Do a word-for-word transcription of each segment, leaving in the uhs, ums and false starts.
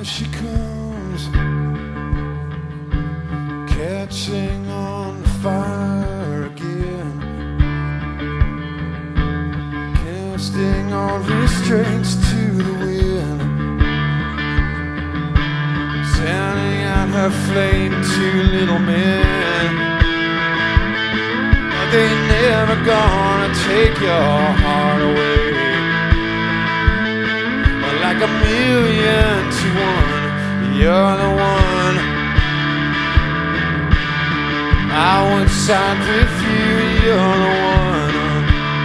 she comes, catching on fire again, casting all restraints to the wind, sending out her flame to little men. But they never gonna take your heart away. Like a million to one, you're the one. I would side with you, you're the one.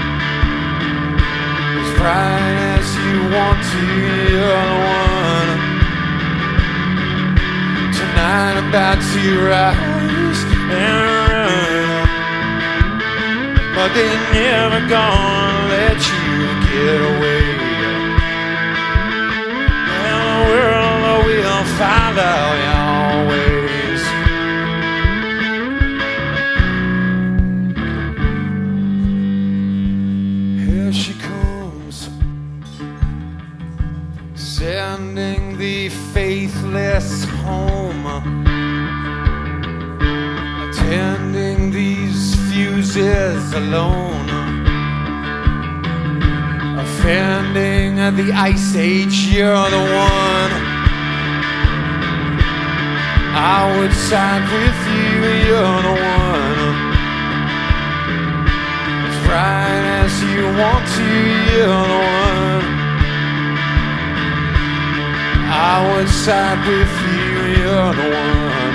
As bright as you want to, you're the one. Tonight I'm about to rise and run, but they're never gonna let you get away. We'll follow your ways. Here she comes, sending the faithless home, attending these fuses alone, offending the ice age. You're the one. I would side with you, you're the one. As right as you want to, you're the one. I would side with you, you're the one.